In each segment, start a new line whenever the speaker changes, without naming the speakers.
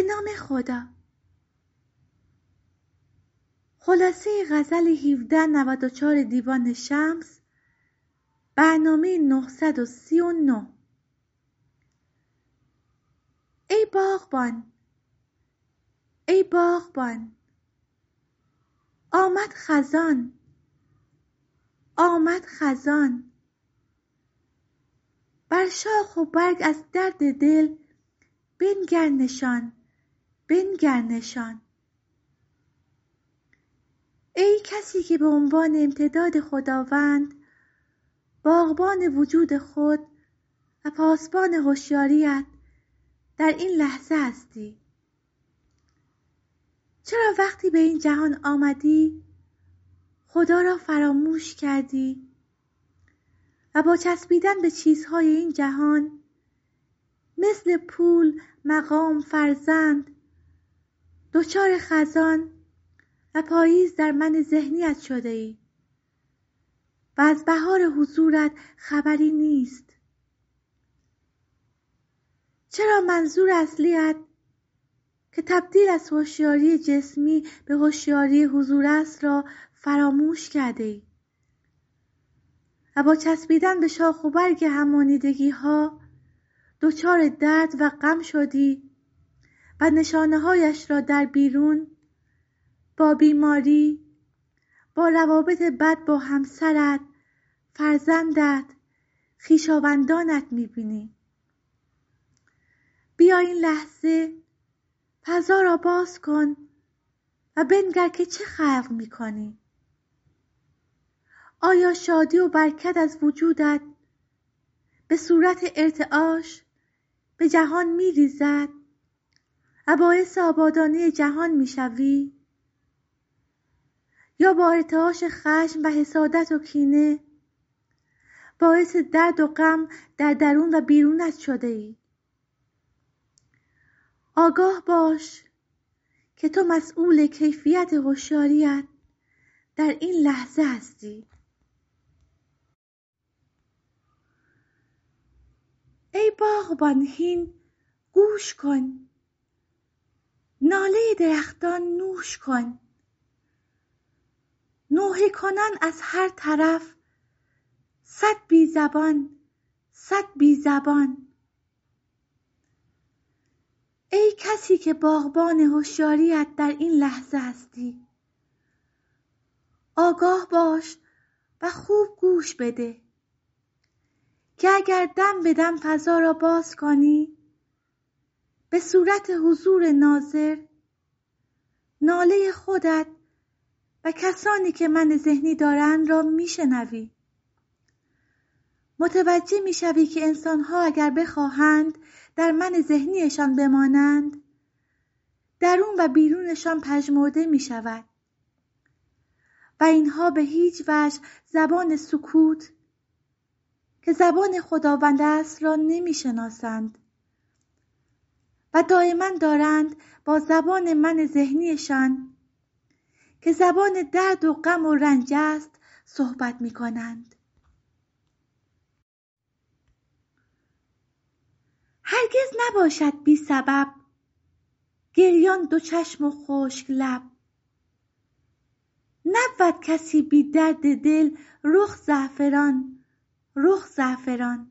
نام خدا. خلاصه غزل 1794 دیوان شمس، برنامه 939. ای باغبان، ای باغبان، آمد خزان، آمد خزان، بر شاخ و برگ از درد دل بنگر نشان، بنگر نشان. ای کسی که به عنوان امتداد خداوند باغبان وجود خود و پاسبان هوشیاریت در این لحظه هستی، چرا وقتی به این جهان آمدی خدا را فراموش کردی و با چسبیدن به چیزهای این جهان مثل پول، مقام، فرزند دچار خزان و پاییز در من ذهنیت شده ای و از بهار حضورت خبری نیست؟ چرا منظور اصلیت که تبدیل از هوشیاری جسمی به هوشیاری حضور است را فراموش کرده ای و با چسبیدن به شاخ و برگ همانیدگی ها دچار درد و غم شدی و نشانه هایش را در بیرون با بیماری، با روابط بد با همسرت، فرزندت، خویشاوندانت می‌بینی؟ بیا این لحظه فضا را باز کن و بنگر که چه خلق می‌کنی. آیا شادی و برکت از وجودت به صورت ارتعاش به جهان می‌ریزد و باعث آبادانی جهان می‌شوی؟ یا با ارتعاش خشم و حسادت و کینه باعث درد و غم در درون و بیرونت شده ای؟ آگاه باش که تو مسئول کیفیت هوشیاریت در این لحظه هستی. ای باغبان هین گوش کن، ناله درختان نوش کن، نوحه کنان از هر طرف صد بی زبان، صد بی زبان. ای کسی که باغبان هوشیاریت در این لحظه هستی، آگاه باش و خوب گوش بده که اگر دم به دم فضا را باز کنی به صورت حضور ناظر ناله خودت و کسانی که من ذهنی دارند را میشنوی. متوجه میشوی که انسانها اگر بخواهند در من ذهنیشان بمانند درون و بیرونشان پژمرده میشود و اینها به هیچ وجه زبان سکوت که زبان خداوند است را نمیشناسند و دائما دارند با زبان من ذهنیشان که زبان درد و غم و رنج است صحبت میکنند. هرگز نباشد بی سبب گریان دو چشم و خشک لب، نبود کسی بی درد دل رخ زعفران، رخ زعفران.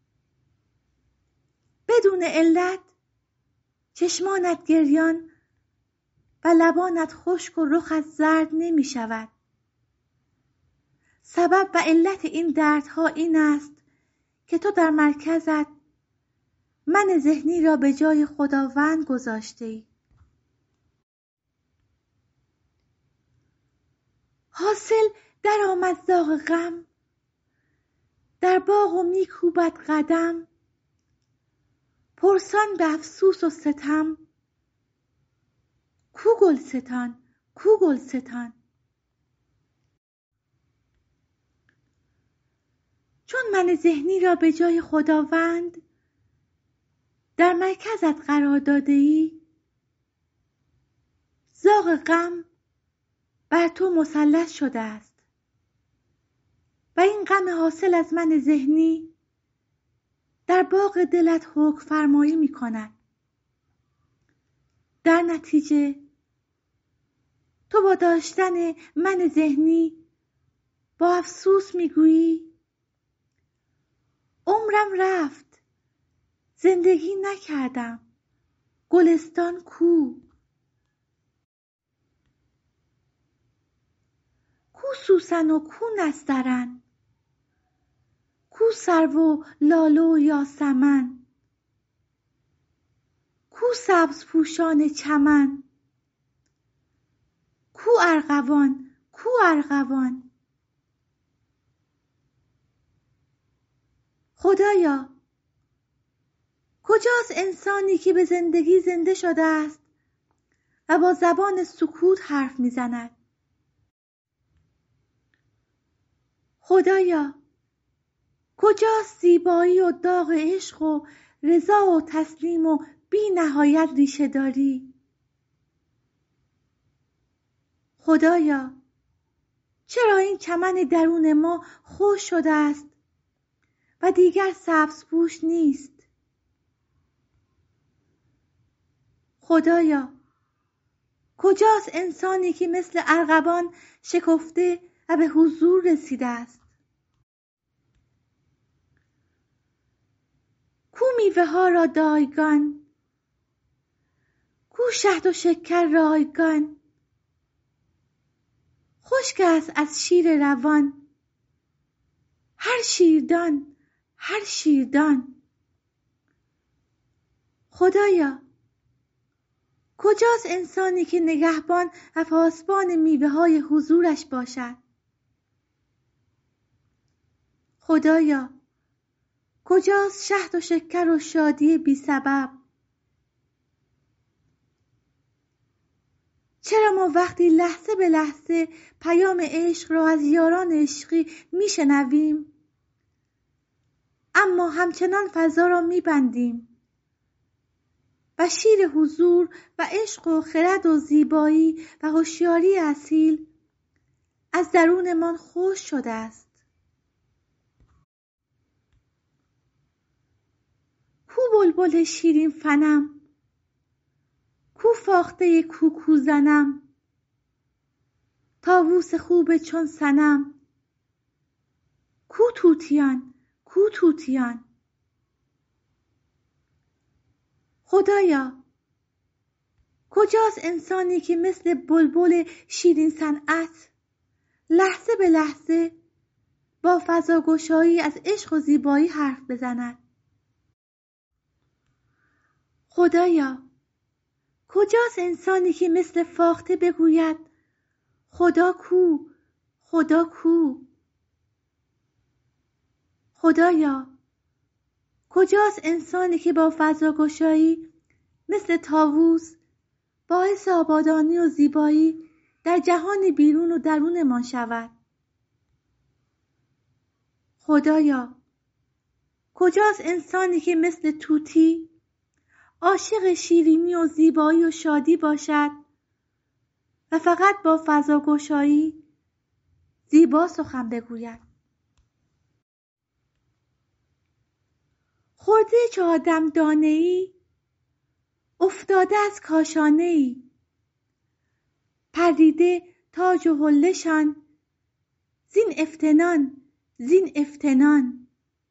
بدون علت چشمانت گریان و لبانت خشک و رخت زرد نمی شود. سبب و علت این دردها این است که تو در مرکزت من ذهنی را به جای خداوند گذاشته ای. حاصل در آمد زاغ غم در باغ و می کوبد قدم، پرسان به افسوس و ستم کو گلستان، کو گلستان. چون من ذهنی را به جای خداوند در مرکزت قرار داده ای، زاغ غم بر تو مسلط شده است و این غم حاصل از من ذهنی در باغ دلت حکم فرمایی می کند. در نتیجه تو با داشتن من ذهنی با افسوس میگویی عمرم رفت، زندگی نکردم، گلستان کو؟ کو سوسن و کو نسترن، کو سرو و لاله و یاسمن، کو سبز پوشان چمن، کو ارغوان، کو ارغوان. خدایا کجاست انسانی که به زندگی زنده شده است و با زبان سکوت حرف میزند؟ خدایا کجاست زیبایی و داغ عشق و رضا و تسلیم و بی نهایت ریشه داری؟ خدایا چرا این چمن درون ما خشک شده است و دیگر سبزپوش نیست؟ خدایا کجاست انسانی که مثل ارغوان شکفته و به حضور رسیده است؟ کو میوه ها را دایگان، کو شهد و شکر رایگان، خشک است از شیر روان هر شیردان، هر شیردان. خدایا کجاست انسانی که نگهبان و پاسبان میوه های حضورش باشد؟ خدایا کجاست شهد و شکر و شادی بی سبب؟ چرا ما وقتی لحظه به لحظه پیام عشق را از یاران عشقی میشنویم اما همچنان فضا را میبندیم و شیر حضور و عشق و خرد و زیبایی و هوشیاری اصیل از درونمان خشک شده است؟ کو بلبل شیرین فنم، کو فاخته کوکو زنم، طاووس خوب چون صنم، کو طوطیان، کو طوطیان. خدایا کجاست انسانی که مثل بلبل شیرین صنعت لحظه به لحظه با فضاگشایی از عشق و زیبایی حرف بزند؟ خدایا کجاست انسانی که مثل فاخته بگوید خدا کو، خدا کو؟ خدایا کجاست انسانی که با فضاگشایی مثل طاووس باعث آبادانی و زیبایی در جهان بیرون و درونمان شود؟ خدایا کجاست انسانی که مثل طوطی عاشق شیرینی و زیبایی و شادی باشد و فقط با فضاگشایی زیبا سخن بگوید؟ خورده چو آدم دانه‌ای افتاده از کاشانه‌ای، پریده تاج و حله‌شان زین افتنان، زین افتنان.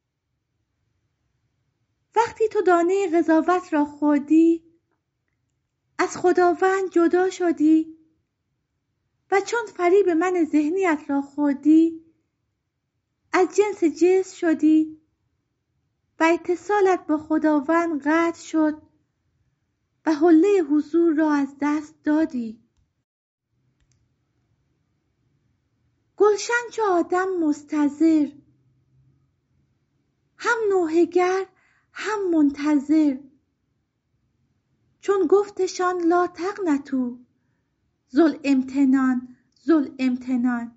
وقتی تو دانه قضاوت را خوردی از خداوند جدا شدی و چون فریب من ذهنیت را خوردی از جنس جسم شدی و اتصالت با خداوند قطع شد و حله حضور را از دست دادی. گلشن چو آدم مستضر، هم نوحه گر هم منتظر، چون گفتشان لا تقنطوا ذو الامتنان، ذو الامتنان.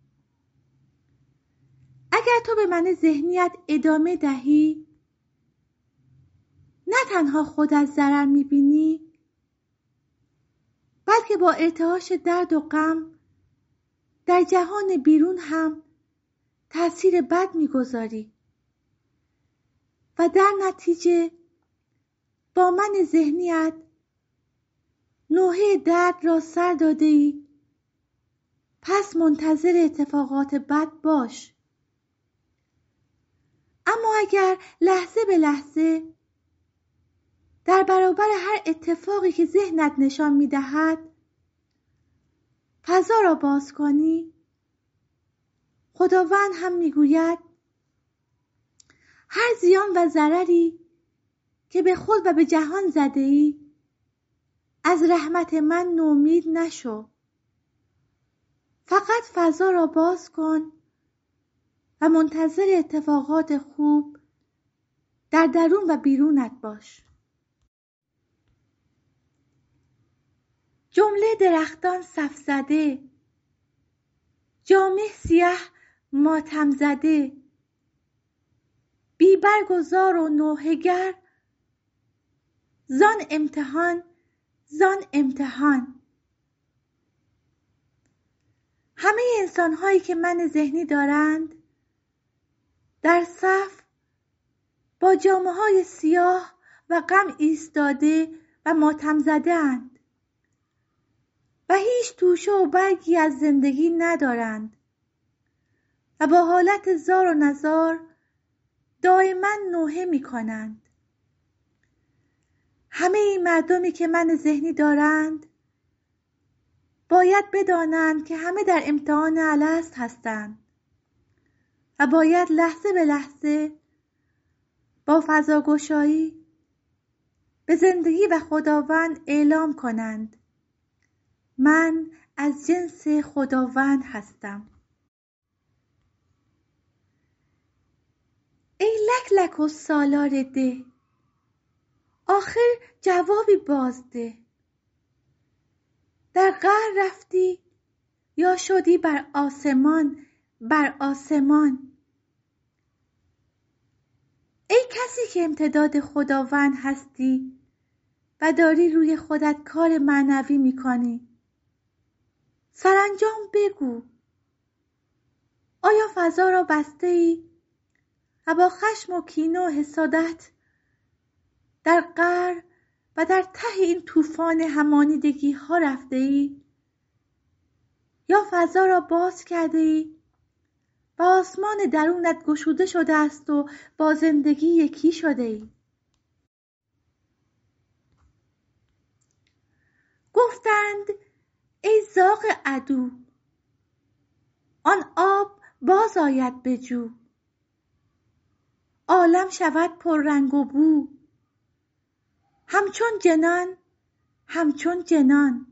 اگر تو به من ذهنیت ادامه دهی نه تنها خود از ضرر میبینی بلکه با ارتعاش درد و غم در جهان بیرون هم تأثیر بد میگذاری و در نتیجه با من ذهنیت نوحه درد را سر داده‌ای، پس منتظر اتفاقات بد باش. اما اگر لحظه به لحظه در برابر هر اتفاقی که ذهنت نشان می‌دهد فضا را باز کنی، خداوند هم می‌گوید هر زیان و ضرری که به خود و به جهان زده‌ای، از رحمت من نومید نشو. فقط فضا را باز کن و منتظر اتفاقات خوب در درون و بیرونت باش. جمله درختان صف زده، جامه سیاه ماتم زده، بی برگ و زار و نوحه گر، زان امتحان زان امتحان. همه انسان‌هایی که من ذهنی دارند در صف با جامه‌های سیاه و غم ایستاده و ماتم زده اند و هیچ توشه و برگی از زندگی ندارند و با حالت زار و نزار دائما نوحه می کنند. همه این مردمی که من ذهنی دارند باید بدانند که همه در امتحان الست هستند و باید لحظه به لحظه با فضاگشایی به زندگی و خداوند اعلام کنند من از جنس خداوند هستم. ای لک لک و سالار ده، آخر جوابی باز ده. در قعر رفتی یا شدی بر آسمان بر آسمان. ای کسی که امتداد خداوند هستی و داری روی خودت کار معنوی میکنی، سرانجام بگو آیا فضا را بسته ای و با خشم و کینه و حسادت در قعر و در ته این طوفان همانیدگی ها رفته ای، یا فضا را باز کرده ای و آسمان درونت گشوده شده است و با زندگی یکی شده ای؟ گفتند ای زاغ عدو، آن آب باز آید به جو، عالم شود پر رنگ و بو، همچون جنان همچون جنان.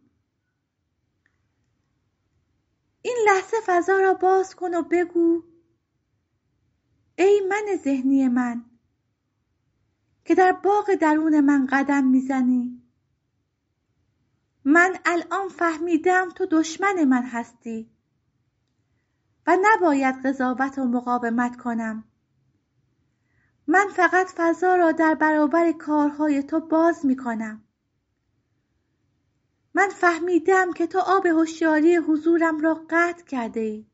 این لحظه فضا را باز کن و بگو ای من ذهنی من که در باغ درون من قدم میزنی، من الان فهمیدم تو دشمن من هستی و نباید قضاوت و مقاومت کنم. من فقط فضا را در برابر کارهای تو باز میکنم. من فهمیدم که تو آب هوشیاری حضورم را قطع کرده ای.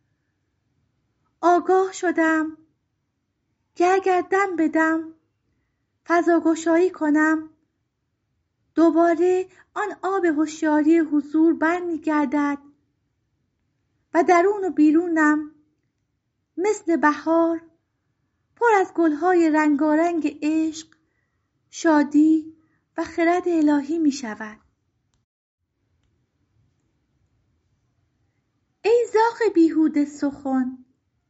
آگاه شدم که اگر دم به دم فضاگشایی کنم، دوباره آن آب هوشیاری حضور برمیگردد و درون و بیرونم مثل بهار پر از گلهای رنگارنگ عشق، شادی و خرد الهی می شود. ای زاغ بیهوده سخن،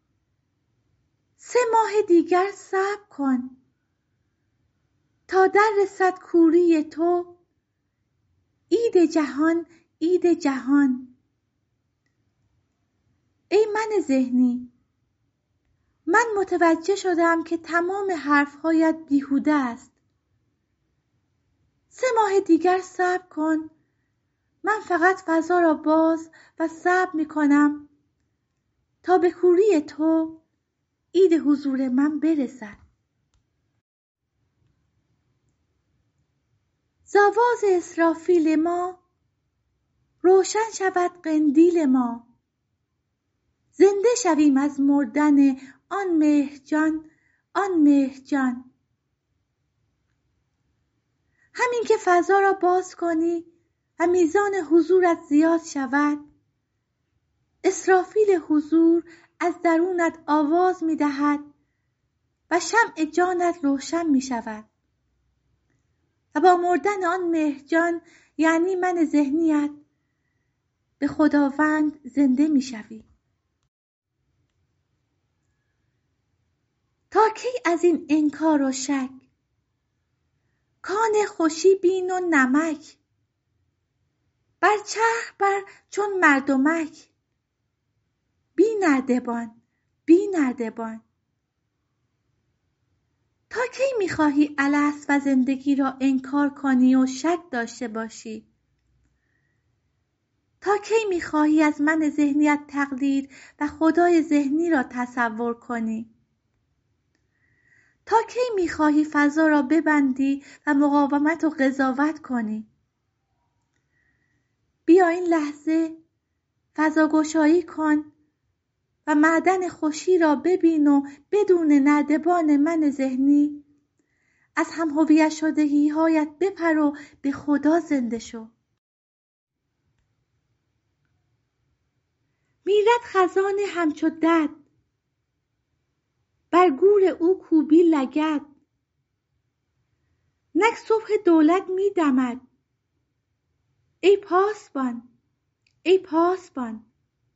3 ماه دیگر صبر کن تا در رسد کوری تو، عید جهان عید جهان. ای من ذهنی، من متوجه شدم که تمام حرفهایت بیهوده است. 3 ماه دیگر صبر کن، من فقط فضا را باز و صبر می کنم تا به کوری تو عید حضور من برسد. ز آواز اسرافیل ما روشن شود قندیل ما، زنده شویم از مردن آن مهرجان آن مهرجان. همین که فضا را باز کنی و میزان حضورت زیاد شود، اسرافیل حضور از درونت آواز می دهد و شمع جانت روشن می شود و با مردن آن مهرجان یعنی من ذهنیت به خداوند زنده می شوی. تا کی از این انکار و شک؟ کان خوشی بین و نمک، بر چرخ بر چون مردمک. بی نردبان، بی نردبان. تا کی می‌خواهی الست و زندگی را انکار کنی و شک داشته باشی؟ تا کی می‌خواهی از من ذهنیت تقلید و خدای ذهنی را تصور کنی؟ تا کی می‌خواهی فضا را ببندی و مقاومت و قضاوت کنی؟ بیا این لحظه فضاگشایی کن و معدن خوشی را ببین و بدون نردبان من ذهنی از هم هویت شدگی هایت بپر و به خدا زنده شو. میرد خزان همچو دد، بر گور او کوبی لگد. نک صبح دولت می دمد، ای پاسبان، ای پاسبان.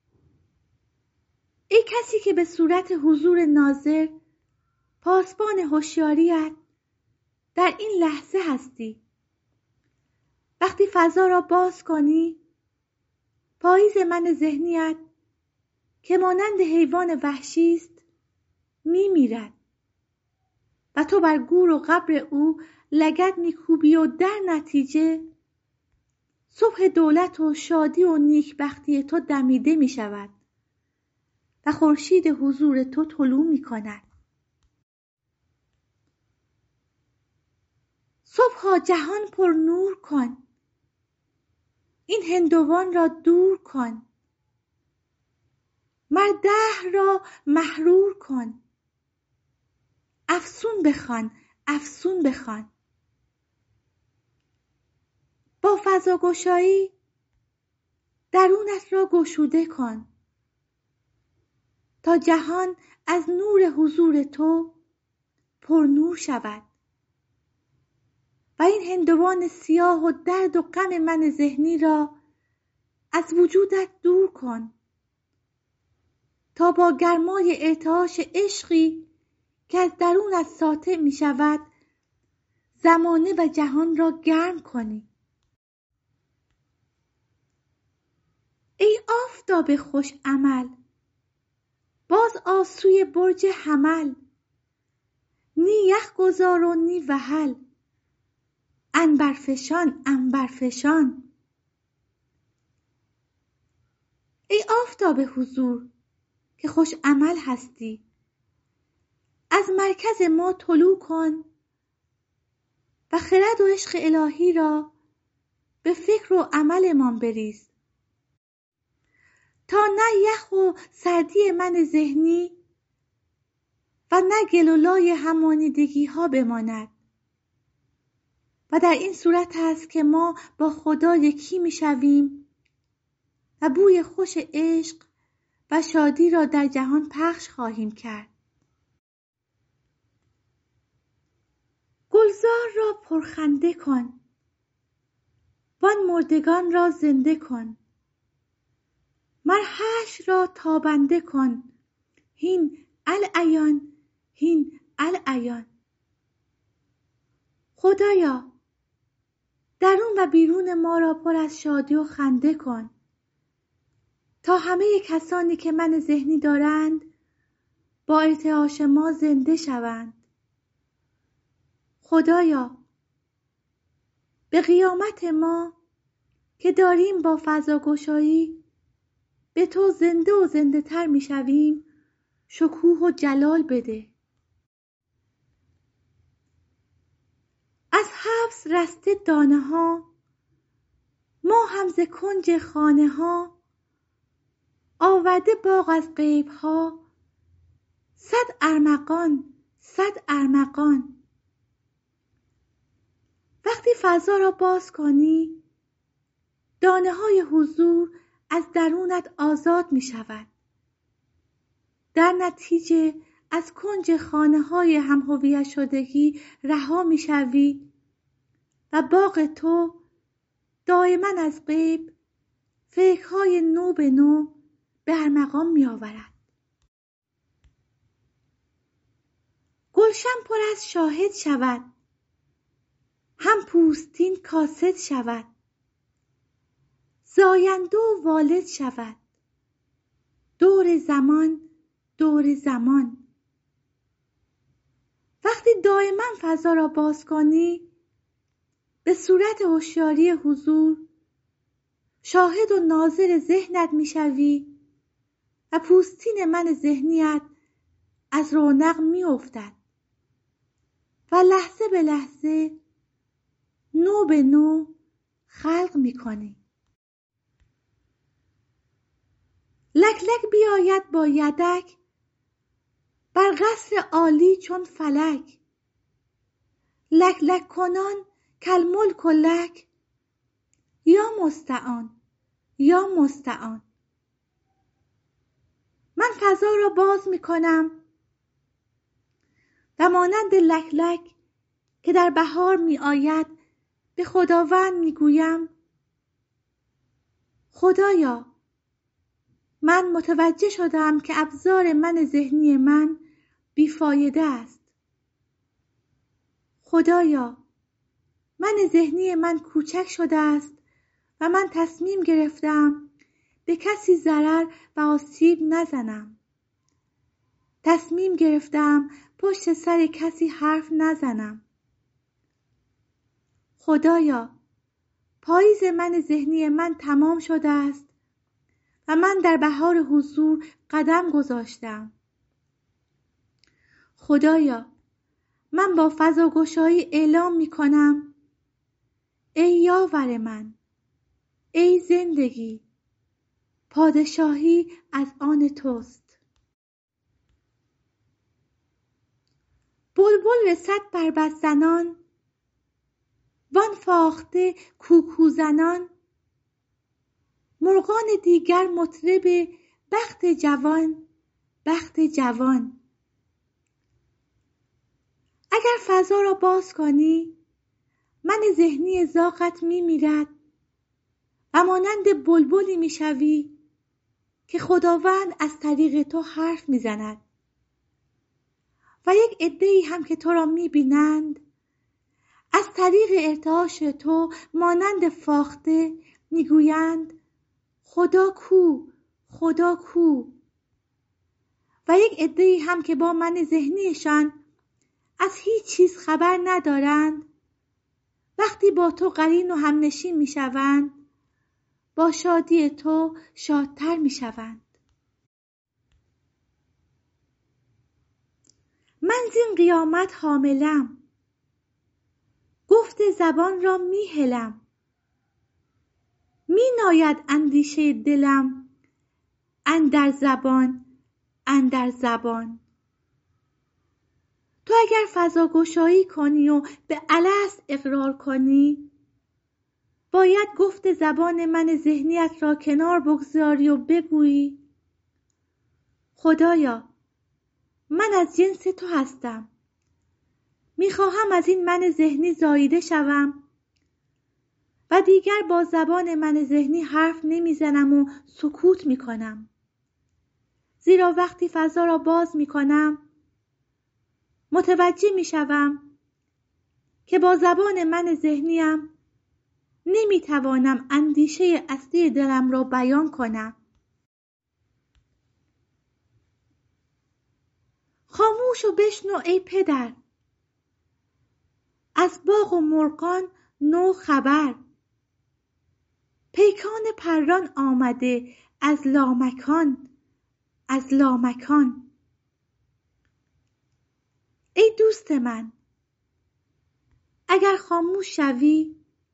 ای کسی که به صورت حضور ناظر پاسبان هوشیاریت در این لحظه هستی. وقتی فضا را باز کنی، پاییز من ذهنیت که مانند حیوان وحشی است میمیرد و تو بر گور و قبر او لگد میکوبی و در نتیجه صبح دولت و شادی و نیکبختی تو دمیده میشود و خورشید حضور تو طلوع میکند. صبحا جهان پر نور کن، این هندوان را دور کن. مر دهر را محرور کن، افسون بخوان، افسون بخوان. با فضاگشایی درونت را گشوده کن تا جهان از نور حضور تو پر نور شود و این هندوان سیاه و درد و غم من ذهنی را از وجودت دور کن تا با گرمای ارتعاش عشقی که از درونت ساطع می شود زمانه و جهان را گرم کنی. ای آفتاب خوش عمل، باز آ سوی برج حمل. نی یخ گذار و نی وحل، عنبرفشان، عنبرفشان. ای آفتاب حضور که خوش عمل هستی، از مرکز ما طلوع کن و خرد و عشق الهی را به فکر و عملمان بریز تا نه یخ و سردی من ذهنی و نه گل و لای همانیدگی ها بماند. و در این صورت است که ما با خدا یکی می شویم و بوی خوش عشق و شادی را در جهان پخش خواهیم کرد. گلزار را پرخنده کن، وان مردگان را زنده کن. مر حشر را تابنده کن، هین العیان، هین العیان. خدایا درون و بیرون ما را پر از شادی و خنده کن تا همه کسانی که من ذهنی دارند با ارتعاش ما زنده شوند. خدایا به قیامت ما که داریم با فضاگشایی به تو زنده و زنده تر می شویم شکوه و جلال بده. از حبس رسته دانه ها، ما هم ز کنج خانه ها آورده باغ از غیب ها. صد ارمغان، صد ارمغان. وقتی فضا را باز کنی دانه های حضور از درونت آزاد می شود. در نتیجه از کنج خانه های هم‌هویت شدگی رها می شوی و باغ تو دائما از غیب فکرهای نو به نو به ارمغان می آورد. گلشن پر از شاهد شود، هم پوستین کاسد شود، زاینده و والد شود، دور زمان دور زمان. وقتی دائما فضا را باز کنی، به صورت هوشیاری حضور شاهد و ناظر ذهنت میشوی و پوستین من ذهنیت از رونق میافتد و لحظه به لحظه نو به نو خلق میکنی. لک لک بیاید با یدک بر قصر عالی چون فلک، لک لک کنان کالملک لک، یا مستعان یا مستعان. من فضا را باز می کنم و مانند لک لک که در بهار می آید به خداوند می گویم خدایا، من متوجه شدم که ابزار من ذهنی من بیفایده است. خدایا، من ذهنی من کوچک شده است و من تصمیم گرفتم به کسی ضرر و آسیب نزنم. تصمیم گرفتم پشت سر کسی حرف نزنم. خدایا، پاییز من ذهنی من تمام شده است و من در بهار حضور قدم گذاشتم. خدایا، من با فضاگشایی اعلام می کنم ای یاور من، ای زندگی، پادشاهی از آن توست. بلبل رسد بربط زنان، وان فاخته کوکو زنان، مرغان دیگر مطرب بخت جوان بخت جوان. اگر فضا را باز کنی، من ذهنی زاغت می میرد و مانند بلبلی می شوی که خداوند از طریق تو حرف می زند و یک عده‌ای هم که تو را می بینند از طریق ارتعاش تو مانند فاخته می گویند خدا کو، خدا کو. و یک عده‌ای هم که با من ذهنیشان از هیچ چیز خبر ندارند، وقتی با تو قرین و همنشین می شوند، با شادی تو شادتر می شوند. من زین قیامت حاملم، گفت زبان را می هلم، می ناید اندیشه دلم اندر زبان اندر زبان. تو اگر فضا گشایی کنی و به الست اقرار کنی، باید گفت زبان من ذهنیت را کنار بگذاری و بگویی خدایا، من از جنس تو هستم. میخواهم از این من ذهنی زاییده شوم و دیگر با زبان من ذهنی حرف نمیزنم و سکوت میکنم. زیرا وقتی فضا را باز میکنم، متوجه میشوم که با زبان من ذهنیم نمیتوانم اندیشه اصلی دلم را بیان کنم. خاموش و بشنو ای پدر، از باغ و مرغان نو خبر، پیکان پران آمده از لامکان از لامکان. ای دوست من، اگر خاموش شوی،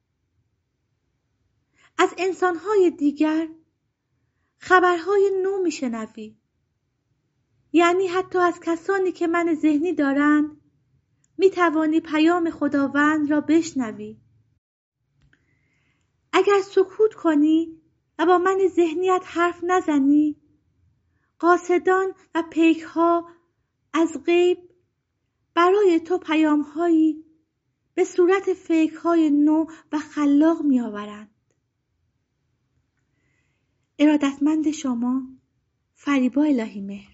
از انسان‌های دیگر خبرهای نو میشنوی. یعنی حتی از کسانی که من ذهنی دارند میتوانی پیام خداوند را بشنوی. اگر سکوت کنی و با من ذهنیت حرف نزنی، قاصدان و پیک‌ها از غیب برای تو پیام‌هایی به صورت فکرهای نو و خلاق می‌آورند. ارادتمند شما، فریبا الهی مهر.